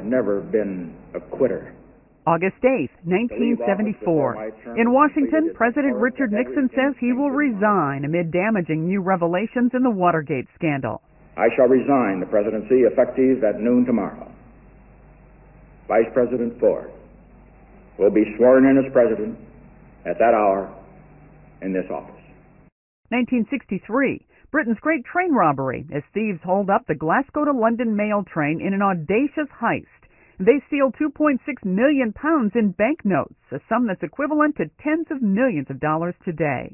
I've never been a quitter. August 8, 1974. In Washington, President Richard Nixon says he will resign amid damaging new revelations in the Watergate scandal. I shall resign the presidency effective at noon tomorrow. Vice President Ford will be sworn in as president at that hour in this office. 1963. Britain's great train robbery as thieves hold up the Glasgow to London mail train in an audacious heist. They steal 2.6 million pounds in banknotes, a sum that's equivalent to tens of millions of dollars today.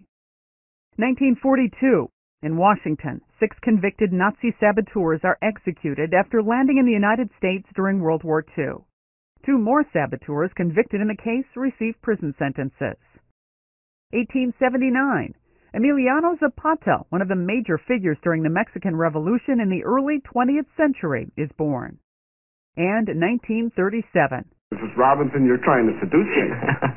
1942. In Washington, 6 convicted Nazi saboteurs are executed after landing in the United States during World War II. 2 more saboteurs convicted in the case received prison sentences. 1879. Emiliano Zapata, one of the major figures during the Mexican Revolution in the early 20th century, is born. And 1937. Mrs. Robinson, you're trying to seduce me.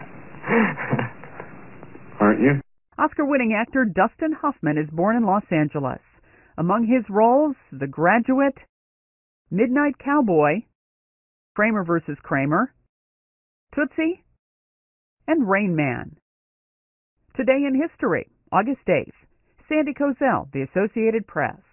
Aren't you? Oscar-winning actor Dustin Hoffman is born in Los Angeles. Among his roles, The Graduate, Midnight Cowboy, Kramer vs. Kramer, Tootsie, and Rain Man. Today in history, August 8th. Sandy Kozel, The Associated Press.